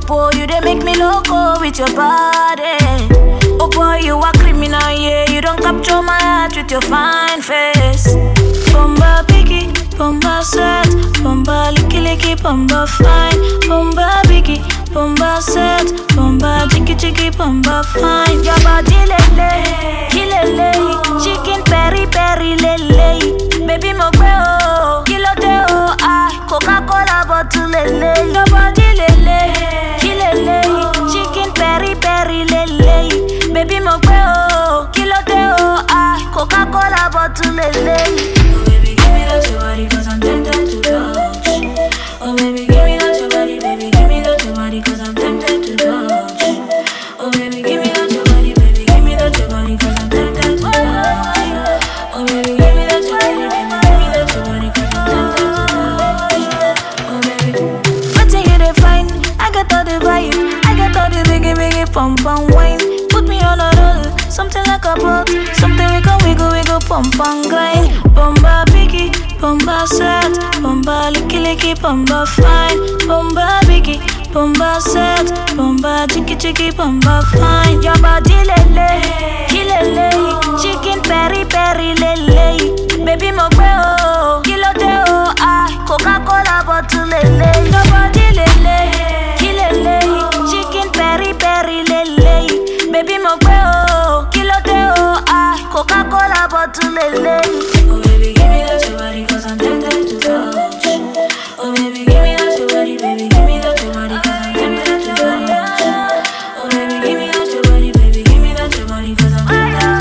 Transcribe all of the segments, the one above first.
popo, you they make me loco with your body. Oh boy, you are criminal, yeah. You don't capture my heart with your fine face. Bomba biggie, bomba set, bomba licky licky, bomba fine. Bomba biggie, bomba set, bomba chicky chicky, bomba fine. Your body lele, kilele, chicken peri peri lele. Baby mo gbeo, kilo deo, Coca-Cola bottle lele. Your body lele, kilele, chicken peri peri lele. Baby mo gbeo, kilo deo, Coca-Cola bottle lele. Oh baby, give me that your body, 'cause I'm tempted to touch. Oh baby, give me that your body, baby, give me that your body, 'cause I'm tempted to touch. Oh baby, give me that your body, baby, give me that your body, 'cause I'm tempted to touch. Oh baby, give me that your body, baby, give me that your body, 'cause I'm tempted to touch. Oh baby, nothing you define, I got all the vibe, I got all the biggie biggie pump and wine. Put me on a roll, something like a boat, something we can wiggle wiggle pump and grind. Bomba biggie, bomba set, bomba licky licky, bomba fine. Bomba biggie, bomba set, bomba chicky chicky, bomba fine. Your body lele, kilele, chicken peri peri lele. Baby mo gbeo, kilo deo, Coca-Cola bottle lele. Your body lele, kilele, chicken peri peri lele. Baby mo gbeo, kilo deo, Coca-Cola bottle lele. oh baby, give me that your body, 'cause I'm tempted to touch. Oh baby, give me that your body, baby, give me that your body, 'cause I'm tempted to touch. Oh baby, give me that your body, baby, give me that your body, 'cause I'm tempted to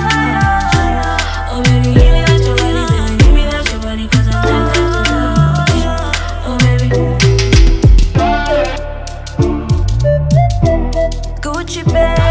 touch. Oh baby, give me that your body, baby, give me that your body, 'cause I'm tempted to touch. Oh baby, Gucci bag.